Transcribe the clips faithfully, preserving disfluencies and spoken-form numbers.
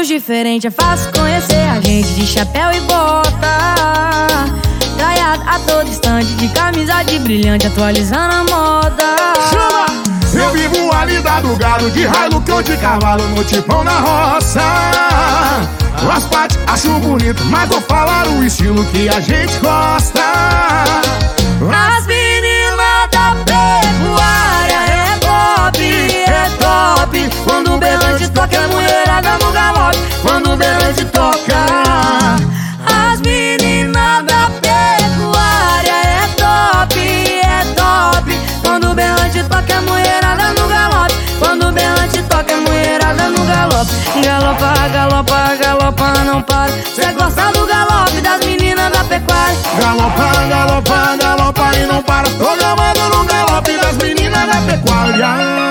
Chegamos diferente, é fácil conhecer a gente de chapéu e bota, traiado a todo instante, de camisa de brilhante, atualizando a moda. Chama! Eu vivo a lida do gado, de Hilux ou de cavalo, no tipão na roça. As partes acho bonito, mas vou falar o estilo que a gente gosta. As meninas da pecuária é top, é top. Quando o berrante toca, é mulherada no galope. Quando o berrante toca, as meninas da pecuária é top, é top. Quando o berrante toca, é mulherada no galope. Quando o berrante toca, é mulherada no galope. Galopa, galopa, galopa, não para. Cê gosta do galope das meninas da pecuária. Galopa, galopa, galopa e não para. Tô gamado no galope das meninas da pecuária.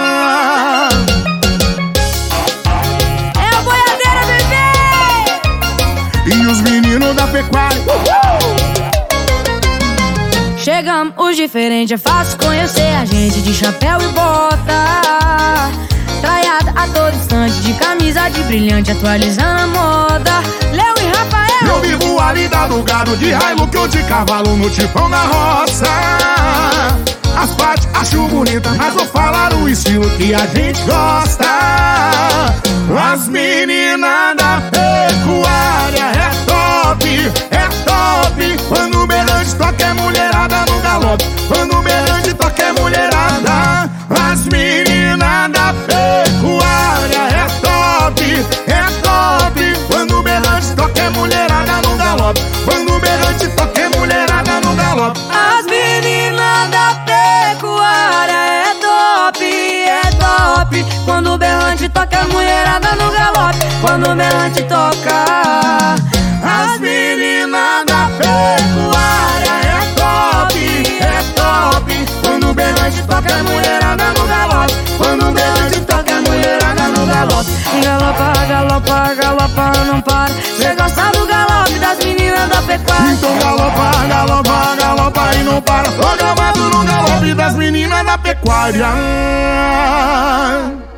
É o boiadeiro, bebê! E os meninos da pecuária. Uhul! Chegamos diferente, é fácil conhecer a gente de chapéu e bota, traiada a todo instante, de camisa de brilhante, atualizando a moda. Léo e Rafael. Eu vivo a lida do gado, de Hilux ou de cavalo, no tipão na roça. As partes acho bonita, mas vou falar o estilo que a gente gosta. As meninas da pecuária é top, é top. Quando o berrante toca, é mulherada no galope. Quando o berrante toca, é mulherada. As meninas da pecuária é top, é top. Quando o berrante toca, é mulherada no galope. Quando o berrante toca, é mulherada no galope. As meninas da pecuária é top, é top. Quando o berrante toca, é mulherada no galope. Quando o berrante toca, as meninas da pecuária é top, é top. Quando o berrante toca, é mulherada no galope. Quando o berrante toca, é mulherada no galope. galopa, galopa, galopa, não para. Cê gosta do galope das meninas da pecuária. Então galopa, galopa, galopa e não para. Tô gamado no galope das meninas da pecuária.